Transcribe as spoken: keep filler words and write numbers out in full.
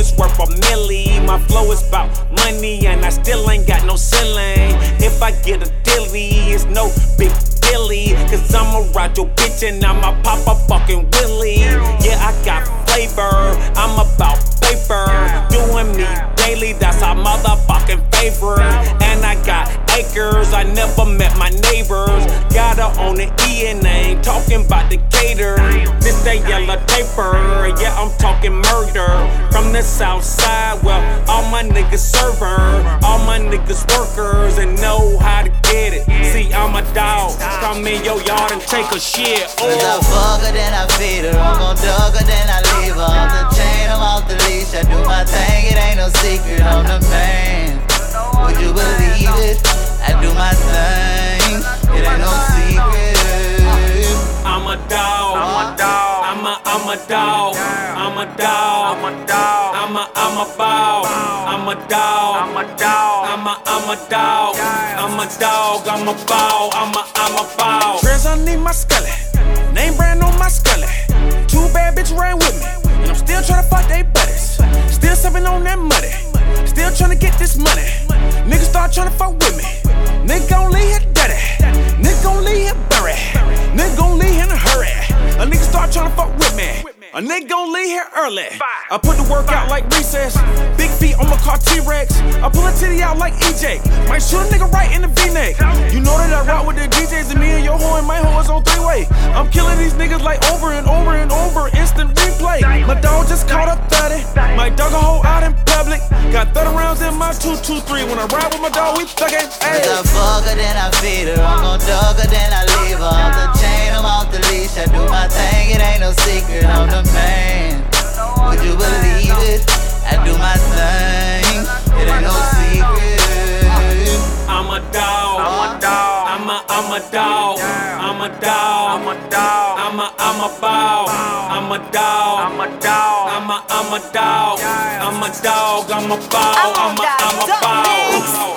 niggas worth a milli. My flow is about money and I still ain't got no ceiling. If I get a dilly, it's no big dilly. Cause I'ma ride your bitch and I'ma pop a fucking willy. Yeah, I got flavor, I'm about paper. Doing me daily, that's our motherfucking favorite. And I got acres, I never met my neighbors. Got her on the E and I ain't talking about Decatur. This that yellow paper, yeah, I'm talking murder. From the south side, well, all my niggas server. All my niggas workers and know how to get it. See, I'm a dog, come in your yard and take a shit. Oh. Cause I fuck her, then I feed her. I'm gon' dug her, then I leave her. Off the chain, I'm off the leash. I do my thing, it ain't no secret. I'm the man, would you believe it? I do my thing, it ain't no secret. I'm a dog, I'm a dog, I'm a, I'm a dog, I'm a dog, I'm a dog, I'm a, I'm a ball, I'm a dog, I'm a dog, I'm a, I'm a dog, I'm a dog, I'm a ball, I'm a, I'm a ball. Trans underneath my skelly, name brand on my skelly. Two bad bitches ran with me, and I'm still tryna fuck they buddies. Still sipping on that money, still tryna get this money. Niggas start tryna fuck with me, nigga gon' leave here dirty, nigga gon' leave here buried, nigga gon' leave here in a hurry. A nigga start tryna fuck with me, a nigga gon' leave here early. I put the work out like recess, big feet on my car T-Rex. I pull a titty out like E J, might shoot a nigga right in the V-neck. You know that I rock with the D Js and me and your hoe and my hoe is on three-way. I'm killing these niggas like over and over and over, instant replay. My dog just caught a thirty, my dog a hoe out in public. Got thirty rounds in my two two three. When I ride with my dog, we thuggin'. Cause I fuck her, then I feed her. I'm gon' dug her, then I leave her. Off the chain, I'm off the leash. I do my thing, it ain't no secret. I'm the man, would you believe it? I do my thing, it ain't no secret. I'm a dog, I'm a dog, I'm a, I'm a dog, I'm a dog, I'm a dog, I'm a, I'm a ball, I'm a dog, I'm a dog, I'm a, I'm a dog, I'm a dog, I'm a ball, I'm a, I'm a ball.